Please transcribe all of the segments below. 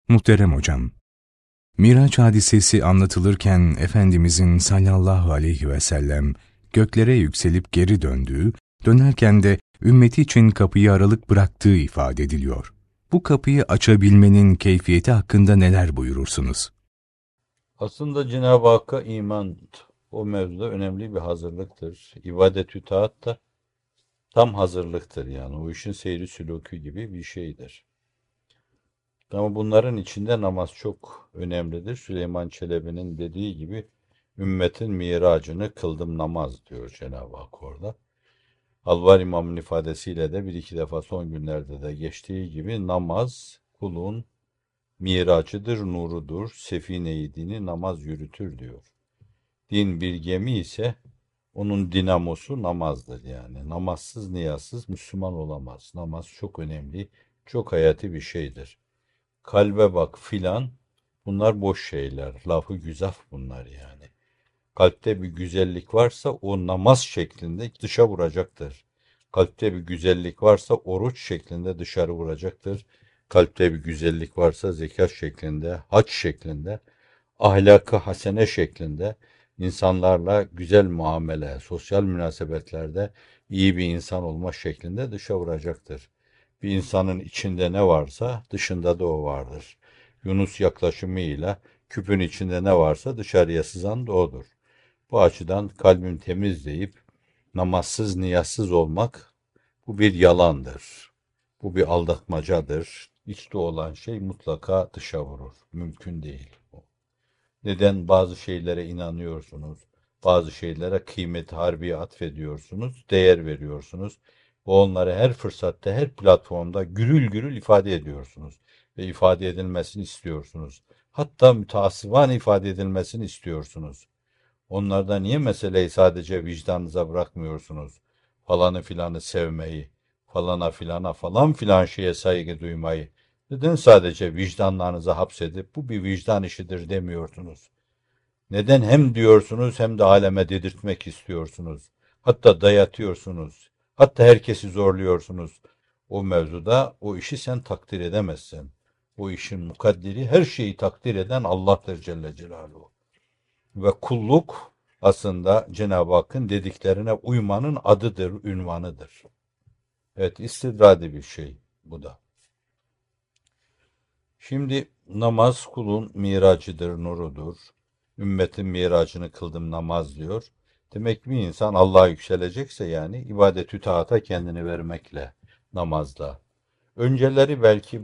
Muhterem hocam, Miraç hadisesi anlatılırken Efendimizin sallallahu aleyhi ve sellem göklere yükselip geri döndüğü, dönerken de ümmeti için kapıyı aralık bıraktığı ifade ediliyor. Bu kapıyı açabilmenin keyfiyeti hakkında neler buyurursunuz? Aslında Cenab-ı Hakk'a iman o mevzuda önemli bir hazırlıktır. İbadet-ü taat da tam hazırlıktır yani. O işin seyri sülûkü gibi bir şeydir. Ama bunların içinde namaz çok önemlidir. Süleyman Çelebi'nin dediği gibi ümmetin miracını kıldım namaz diyor Cenab-ı Hak orada. Alvar İmam'ın ifadesiyle de bir iki defa son günlerde de geçtiği gibi namaz kulun miracıdır, nurudur, sefine-i dini namaz yürütür diyor. Din bir gemi ise onun dinamosu namazdır yani. Namazsız, niyazsız Müslüman olamaz. Namaz çok önemli, çok hayati bir şeydir. Kalbe bak filan, bunlar boş şeyler. Lafı güzaf bunlar yani. Kalpte bir güzellik varsa o namaz şeklinde dışa vuracaktır. Kalpte bir güzellik varsa oruç şeklinde dışarı vuracaktır. Kalpte bir güzellik varsa zekat şeklinde, hac şeklinde, ahlakı hasene şeklinde insanlarla güzel muamele, sosyal münasebetlerde iyi bir insan olma şeklinde dışa vuracaktır. Bir insanın içinde ne varsa dışında da o vardır. Yunus yaklaşımıyla küpün içinde ne varsa dışarıya sızan da odur. Bu açıdan kalbim temiz deyip namazsız, niyazsız olmak bu bir yalandır. Bu bir aldatmacadır. İçte olan şey mutlaka dışa vurur. Mümkün değil. Neden bazı şeylere inanıyorsunuz? Bazı şeylere kıymet harbiye atfediyorsunuz, değer veriyorsunuz. Bu onları her fırsatta, her platformda gürül gürül ifade ediyorsunuz. Ve ifade edilmesini istiyorsunuz. Hatta müteassıban ifade edilmesini istiyorsunuz. Onlarda niye meseleyi sadece vicdanınıza bırakmıyorsunuz? Falanı filanı sevmeyi, falana filana falan filan şeye saygı duymayı. Neden sadece vicdanlarınıza hapsedip bu bir vicdan işidir demiyorsunuz? Neden hem diyorsunuz hem de aleme dedirtmek istiyorsunuz? Hatta dayatıyorsunuz. Hatta herkesi zorluyorsunuz. O mevzuda o işi sen takdir edemezsin. O işin mukaddiri her şeyi takdir eden Allah'tır Celle Celaluhu. Ve kulluk aslında Cenab-ı Hakk'ın dediklerine uymanın adıdır, ünvanıdır. Evet, istidradi bir şey bu da. Şimdi namaz kulun miracıdır, nurudur. Ümmetin miracını kıldım namaz diyor. Demek bir insan Allah'a yükselecekse yani ibadet-ü taata kendini vermekle, namazda. Önceleri belki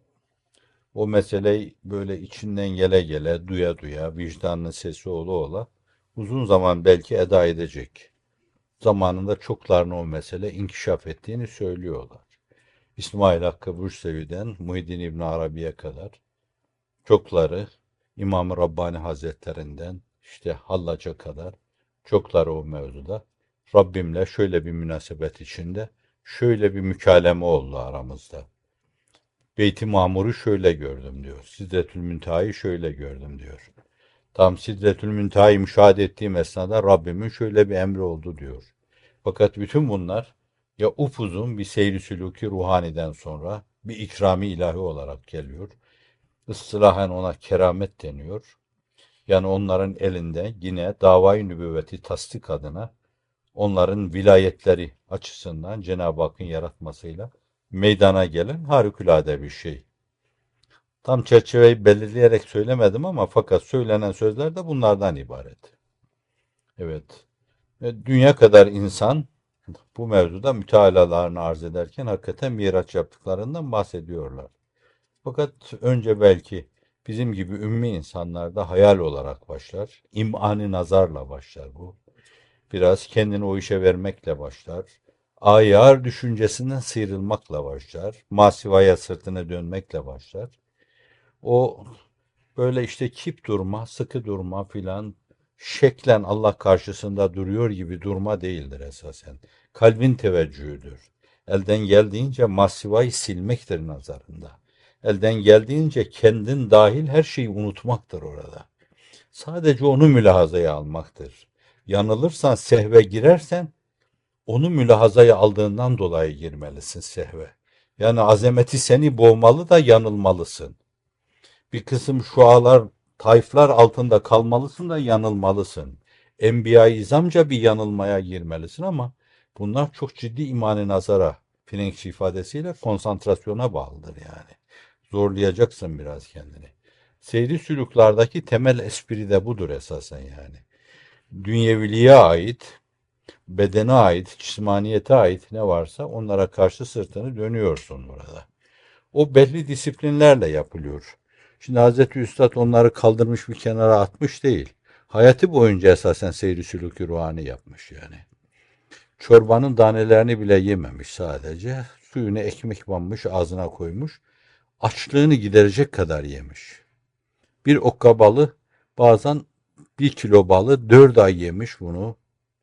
o meseleyi böyle içinden gele gele, duya duya, vicdanının sesi ola ola uzun zaman belki eda edecek. Zamanında çoklarına o mesele inkişaf ettiğini söylüyorlar. İsmail Hakkı Bursevi'den Muhyiddin İbn Arabi'ye kadar çokları İmam-ı Rabbani Hazretlerinden işte Hallac'a kadar çokları o mevzuda Rabbimle şöyle bir münasebet içinde şöyle bir mükaleme oldu aramızda. Beyt-i Mamur'u şöyle gördüm diyor. Sidretül Münteha'yı şöyle gördüm diyor. Tam Sidretül Münteha'yı müşahede ettiğim esnada Rabbimin şöyle bir emri oldu diyor. Fakat bütün bunlar ya upuzun bir seyri sülûki ruhaniden sonra bir ikrami ilahi olarak geliyor. Istilahen ona keramet deniyor. Yani onların elinde yine davayı nübüvveti tasdik adına onların vilayetleri açısından Cenab-ı Hakk'ın yaratmasıyla meydana gelen harikulade bir şey. Tam çerçeveyi belirleyerek söylemedim ama fakat söylenen sözler de bunlardan ibaret. Evet. Dünya kadar insan bu mevzuda mütealalarını arz ederken hakikaten miraç yaptıklarından bahsediyorlar. Fakat önce belki bizim gibi ümmi insanlarda hayal olarak başlar. İm'ani nazarla başlar bu. Biraz kendini o işe vermekle başlar. Ayar düşüncesinden sıyrılmakla başlar. Masivaya sırtını dönmekle başlar. O böyle işte kip durma, sıkı durma filan şeklen Allah karşısında duruyor gibi durma değildir esasen. Kalbin teveccühüdür. Elden geldiğince masivayı silmektir nazarında. Elden geldiğince kendin dahil her şeyi unutmaktır orada. Sadece onu mülahazaya almaktır. Yanılırsan, sehve girersen, onu mülahazaya aldığından dolayı girmelisin sehve. Yani azameti seni boğmalı da yanılmalısın. Bir kısım şualar, tayflar altında kalmalısın da yanılmalısın. Enbiya-i İzamca bir yanılmaya girmelisin ama bunlar çok ciddi imanı nazara, Frenkçe ifadesiyle konsantrasyona bağlıdır yani. Zorlayacaksın biraz kendini. Seyri sülüklardaki temel espri de budur esasen yani. Dünyeviliğe ait, bedene ait, cismaniyete ait ne varsa onlara karşı sırtını dönüyorsun burada. O belli disiplinlerle yapılıyor. Şimdi Hazreti Üstad onları kaldırmış bir kenara atmış değil. Hayatı boyunca esasen seyri sülûk-i ruhani yapmış yani. Çorbanın tanelerini bile yememiş sadece. Suyunu ekmek banmış, ağzına koymuş. Açlığını giderecek kadar yemiş. Bir okka balı, bazen 1 kilo balı 4 ay yemiş bunu.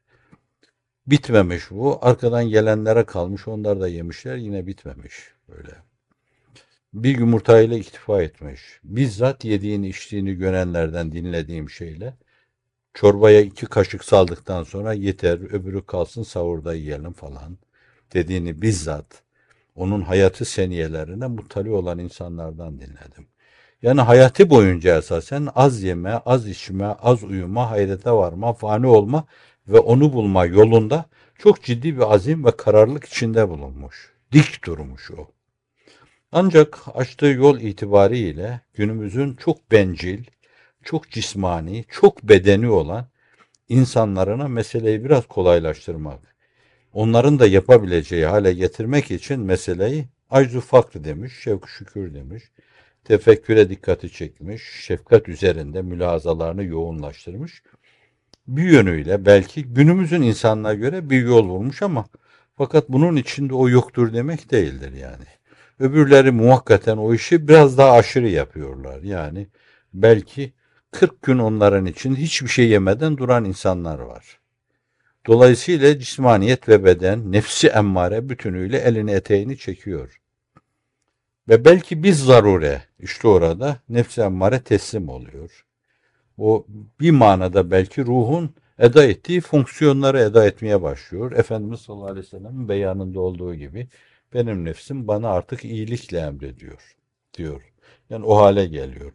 Bitmemiş bu. Arkadan gelenlere kalmış. Onlar da yemişler. Yine bitmemiş. Böyle. Bir yumurtayla iktifa etmiş. Bizzat yediğini içtiğini görenlerden dinlediğim şeyle çorbaya 2 kaşık saldıktan sonra yeter, öbürü kalsın sahurda yiyelim falan dediğini bizzat onun hayatı seniyelerine muttali olan insanlardan dinledim. Yani hayatı boyunca esasen az yeme, az içme, az uyuma, hayrete varma, fani olma ve onu bulma yolunda çok ciddi bir azim ve kararlılık içinde bulunmuş. Dik durmuş o. Ancak açtığı yol itibariyle günümüzün çok bencil, çok cismani, çok bedeni olan insanlarına meseleyi biraz kolaylaştırmak, onların da yapabileceği hale getirmek için meseleyi aczu fakr demiş, şevk şükür demiş, tefekküre dikkati çekmiş, şefkat üzerinde mülahazalarını yoğunlaştırmış. Bir yönüyle belki günümüzün insanına göre bir yol bulmuş ama fakat bunun içinde o yoktur demek değildir yani. Öbürleri muhakkaten o işi biraz daha aşırı yapıyorlar. Yani belki 40 gün onların için hiçbir şey yemeden duran insanlar var. Dolayısıyla cismaniyet ve beden, nefsi emmare bütünüyle elini eteğini çekiyor. Ve belki biz zarure, işte orada nefsi emmare teslim oluyor. O bir manada belki ruhun eda ettiği fonksiyonları eda etmeye başlıyor. Efendimiz sallallahu aleyhi ve sellem'in beyanında olduğu gibi benim nefsim bana artık iyilikle emrediyor diyor. Yani o hale geliyor.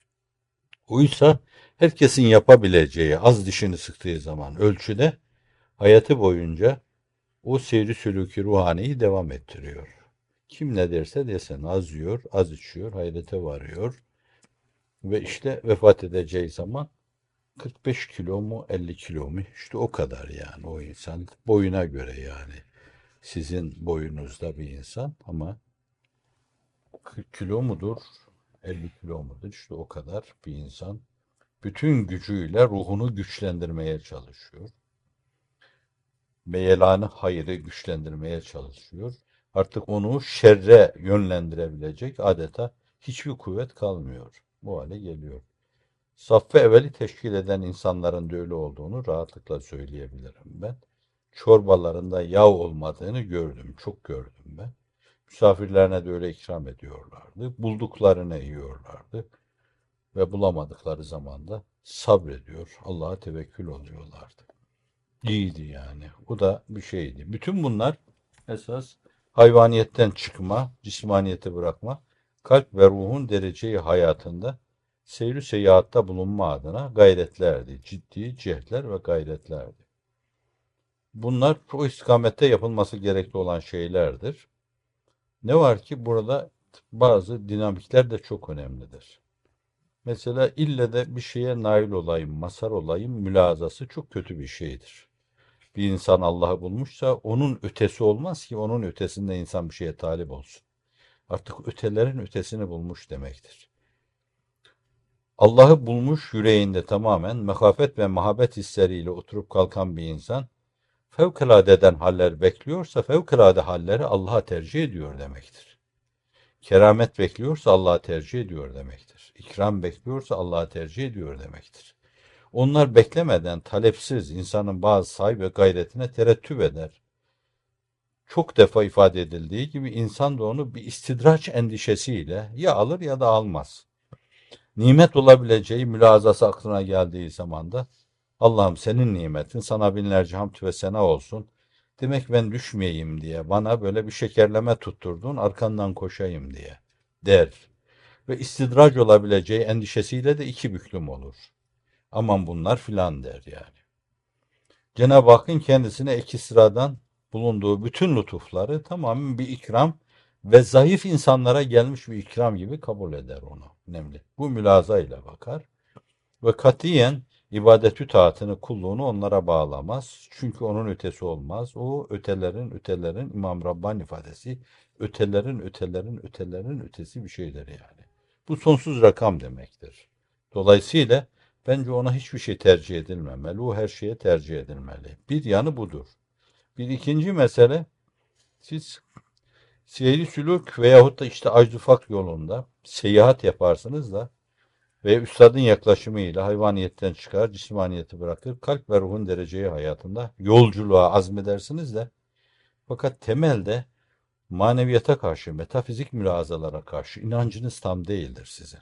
Oysa herkesin yapabileceği az dişini sıktığı zaman ölçüde hayatı boyunca o seyri sülûk-i ruhaniyi devam ettiriyor. Kim ne derse desin az yiyor, az içiyor, hayrete varıyor ve işte vefat edeceği zaman 45 kilo mu 50 kilo mu işte o kadar yani o insan boyuna göre yani sizin boyunuzda bir insan ama 40 kilo mudur 50 kilo mudur işte o kadar bir insan bütün gücüyle ruhunu güçlendirmeye çalışıyor. Meyelanı hayrı güçlendirmeye çalışıyor. Artık onu şerre yönlendirebilecek adeta hiçbir kuvvet kalmıyor. Bu hale geliyor. Saffı evveli teşkil eden insanların da öyle olduğunu rahatlıkla söyleyebilirim ben. Çorbalarında yağ olmadığını gördüm, çok gördüm ben. Misafirlerine de öyle ikram ediyorlardı. Bulduklarını yiyorlardı ve bulamadıkları zaman da sabrediyor, Allah'a tevekkül oluyorlardı. İyiydi yani. O da bir şeydi. Bütün bunlar esas hayvaniyetten çıkma, cismaniyeti bırakma, kalp ve ruhun dereceyi hayatında seyri seyahatta bulunma adına gayretlerdi. Ciddi cihetler ve gayretlerdi. Bunlar o istikamette yapılması gerekli olan şeylerdir. Ne var ki burada bazı dinamikler de çok önemlidir. Mesela ille de bir şeye nail olayım, mazhar olayım mülazası çok kötü bir şeydir. Bir insan Allah'ı bulmuşsa onun ötesi olmaz ki onun ötesinde insan bir şeye talip olsun. Artık ötelerin ötesini bulmuş demektir. Allah'ı bulmuş yüreğinde tamamen mehafet ve mahabbet hisleriyle oturup kalkan bir insan fevkaladeden haller bekliyorsa fevkalade halleri Allah'a tercih ediyor demektir. Keramet bekliyorsa Allah'a tercih ediyor demektir. İkram bekliyorsa Allah'a tercih ediyor demektir. Onlar beklemeden talepsiz insanın bazı sahibi gayretine terettüp eder. Çok defa ifade edildiği gibi insan da onu bir istidraç endişesiyle ya alır ya da almaz. Nimet olabileceği mülazası aklına geldiği zaman da Allah'ım senin nimetin sana binlerce hamd ve sena olsun. Demek ben düşmeyeyim diye bana böyle bir şekerleme tutturdun arkandan koşayım diye der. ve istidrac olabileceği endişesiyle de iki büklüm olur. Aman bunlar filan der yani. Cenab-ı Hakk'ın kendisine iki sıradan bulunduğu bütün lütufları tamamen bir ikram ve zayıf insanlara gelmiş bir ikram gibi kabul eder onu. Önemli. Bu mülaza ile bakar ve katiyen ibadetü taatını, kulluğunu onlara bağlamaz. Çünkü onun ötesi olmaz. O ötelerin İmam Rabbani ifadesi ötelerin ötesi bir şeydir yani. Bu sonsuz rakam demektir. Dolayısıyla bence ona hiçbir şey tercih edilmemeli. O her şeye tercih edilmeli. Bir yanı budur. Bir ikinci mesele, siz seyri sülük veyahut da işte aczufak yolunda seyahat yaparsınız da ve üstadın yaklaşımıyla hayvaniyetten çıkar, cismaniyeti bırakır, kalp ve ruhun dereceyi hayatında yolculuğa azmedersiniz de fakat temelde maneviyata karşı, metafizik mülazalara karşı inancınız tam değildir sizin.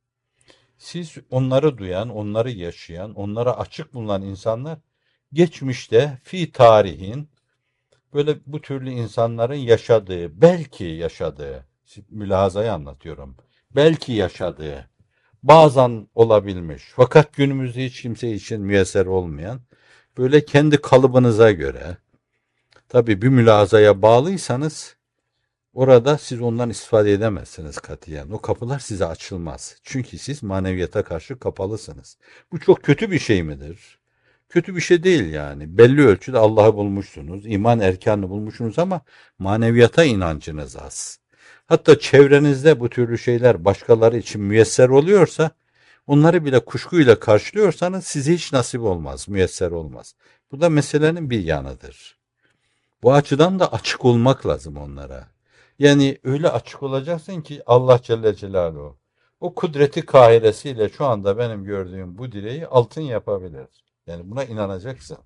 Siz onları duyan, onları yaşayan, onlara açık bulunan insanlar geçmişte fi tarihin böyle bu türlü insanların yaşadığı, belki yaşadığı, mülazayı anlatıyorum, belki yaşadığı, bazen olabilmiş fakat günümüzde hiç kimse için müyesser olmayan, böyle kendi kalıbınıza göre, tabii bir mülazaya bağlıysanız orada siz ondan istifade edemezsiniz katiyen. O kapılar size açılmaz. Çünkü siz maneviyata karşı kapalısınız. Bu çok kötü bir şey midir? Kötü bir şey değil yani. Belli ölçüde Allah'ı bulmuşsunuz, iman erkanını bulmuşsunuz ama maneviyata inancınız az. Hatta çevrenizde bu türlü şeyler başkaları için müyesser oluyorsa, onları bile kuşkuyla karşılıyorsanız size hiç nasip olmaz, müyesser olmaz. Bu da meselenin bir yanıdır. Bu açıdan da açık olmak lazım onlara. Yani öyle açık olacaksın ki Allah Celle Celaluhu o kudreti kahiresiyle şu anda benim gördüğüm bu direği altın yapabilir. Yani buna inanacaksın.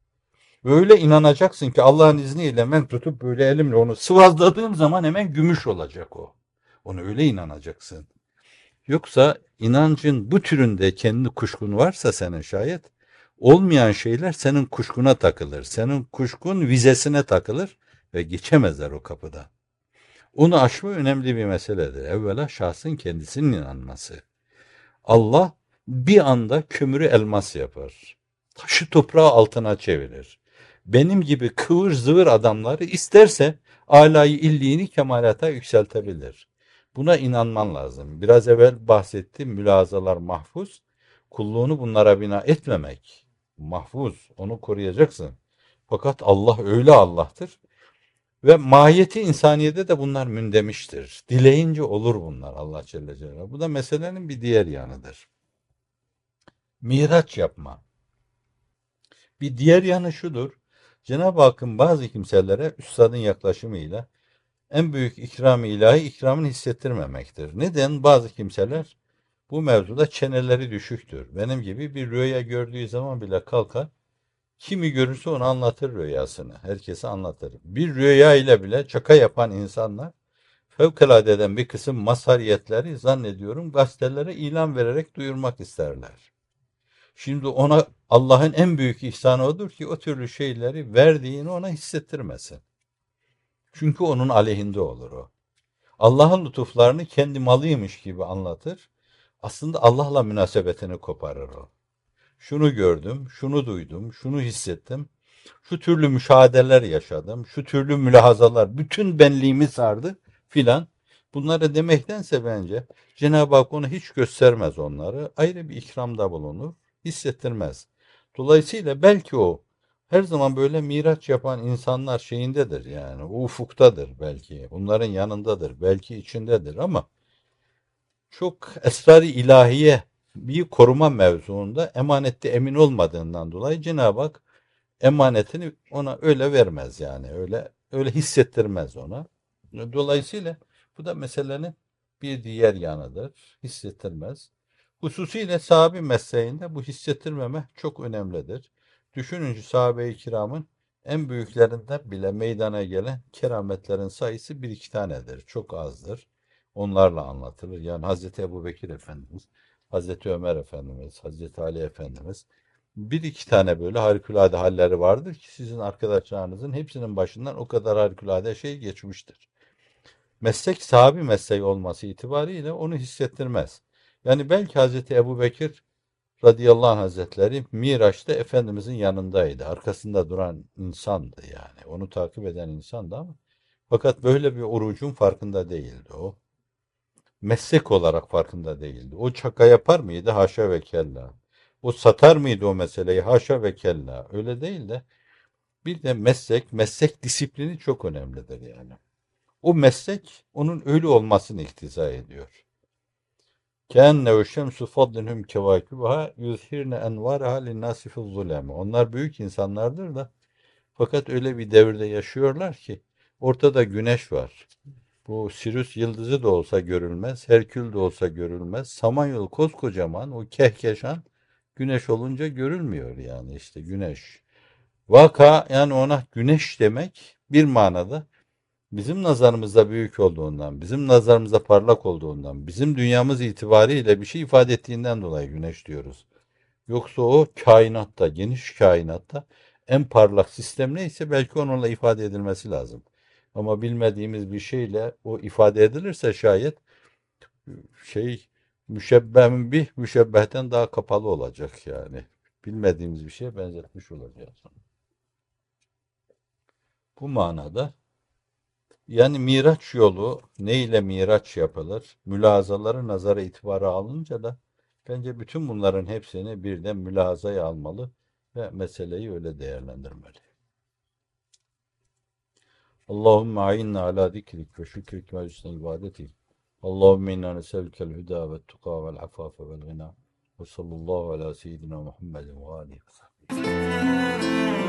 Öyle inanacaksın ki Allah'ın izniyle ben tutup böyle elimle onu sıvazladığım zaman hemen gümüş olacak o. Onu öyle inanacaksın. Yoksa inancın bu türünde kendi kuşkun varsa senin şayet, olmayan şeyler senin kuşkuna takılır. Senin kuşkun vizesine takılır ve geçemezler o kapıda. Onu aşma önemli bir meseledir. Evvela şahsın kendisinin inanması. Allah bir anda kömürü elmas yapar. Taşı toprağı altına çevirir. Benim gibi kıvır zıvır adamları isterse alayı illiğini kemalata yükseltebilir. Buna inanman lazım. Biraz evvel bahsettiğim mülazalar mahfuz. Kulluğunu bunlara bina etmemek mahfuz. Onu koruyacaksın. Fakat Allah öyle Allah'tır. Ve mahiyeti insaniyede de bunlar mündemiştir. Dileyince olur bunlar Allah Celle Celaluhu. Bu da meselenin bir diğer yanıdır. Miraç yapma. Bir diğer yanı şudur. Cenab-ı Hakk'ın bazı kimselere üstadın yaklaşımıyla en büyük ikram-ı ilahi ikramını hissettirmemektir. Neden? Bazı kimseler bu mevzuda çeneleri düşüktür. Benim gibi bir rüya gördüğü zaman bile kalkar, kimi görürse onu anlatır rüyasını. Herkese anlatır. Bir rüya ile bile şaka yapan insanlar fevkaladeden bir kısım mazhariyetleri zannediyorum gazetelere ilan vererek duyurmak isterler. Şimdi ona Allah'ın en büyük ihsanı odur ki o türlü şeyleri verdiğini ona hissettirmesin. Çünkü onun aleyhinde olur o. Allah'ın lütuflarını kendi malıymış gibi anlatır. Aslında Allah'la münasebetini koparır o. Şunu gördüm, şunu duydum, şunu hissettim. Şu türlü müşahedeler yaşadım, şu türlü mülahazalar, bütün benliğimi sardı filan. Bunları demektense bence Cenab-ı Hak onu hiç göstermez onları. Ayrı bir ikramda bulunur, hissettirmez. Dolayısıyla belki o her zaman böyle miraç yapan insanlar şeyindedir yani. O ufuktadır belki. Bunların yanındadır, belki içindedir ama çok esrar-ı ilahiye bir koruma mevzuunda emanette emin olmadığından dolayı Cenab-ı Hak emanetini ona öyle vermez yani. Öyle hissettirmez ona. Dolayısıyla bu da meselenin bir diğer yanıdır. Hissettirmez. Hususiyle sahabe mesleğinde bu hissettirmeme çok önemlidir. Düşününce sahabe-i kiramın en büyüklerinden bile meydana gelen kerametlerin sayısı bir iki tanedir. Çok azdır. Onlarla anlatılır. Yani Hazreti Ebubekir Efendimiz, Hazreti Ömer Efendimiz, Hazreti Ali Efendimiz bir iki tane böyle harikulade halleri vardır ki sizin arkadaşlarınızın hepsinin başından o kadar harikulade şey geçmiştir. Meslek sahabi mesleği olması itibariyle onu hissettirmez. Yani belki Hazreti Ebubekir radıyallahu anh hazretleri Miraç'ta Efendimizin yanındaydı. Arkasında duran insandı yani. Onu takip eden insandı ama fakat böyle bir orucun farkında değildi o. Meslek olarak farkında değildi. O şaka yapar mıydı? Haşa ve kella. O satar mıydı o meseleyi? Haşa ve kella. Öyle değil de bir de meslek disiplini çok önemlidir yani. O meslek onun öyle olmasını iktiza ediyor. Kenne ve şemsu fadlihum kevakibuha yuzhirne envaraha linnâsi fi'z-zulâmi. Onlar büyük insanlardır da fakat öyle bir devirde yaşıyorlar ki ortada güneş var. Bu Sirius yıldızı da olsa görülmez, Herkül de olsa görülmez. Samanyolu koskocaman, o kehkeşan güneş olunca görülmüyor yani işte güneş. Vaka yani ona güneş demek bir manada bizim nazarımızda büyük olduğundan, bizim nazarımızda parlak olduğundan, bizim dünyamız itibariyle bir şey ifade ettiğinden dolayı güneş diyoruz. Yoksa o kainatta, geniş kainatta en parlak sistem neyse belki onunla ifade edilmesi lazım. Ama bilmediğimiz bir şeyle o ifade edilirse şayet şey müşebbehün bir müşebbehten daha kapalı olacak yani. Bilmediğimiz bir şeye benzetmiş olacağız. Bu manada yani Miraç yolu ne ile Miraç yapılır? Mülazaları nazara itibara alınca da bence bütün bunların hepsini birden mülazaya almalı ve meseleyi öyle değerlendirmeli. Allahümme a'inna ala zikrik ve şükrik ve husne ibadetik. Allahümme inna neselükel hüda ve tuka vel afafe vel gina. Ve sallallahu ala seyyidina Muhammedin ve alihi ve sahbihi.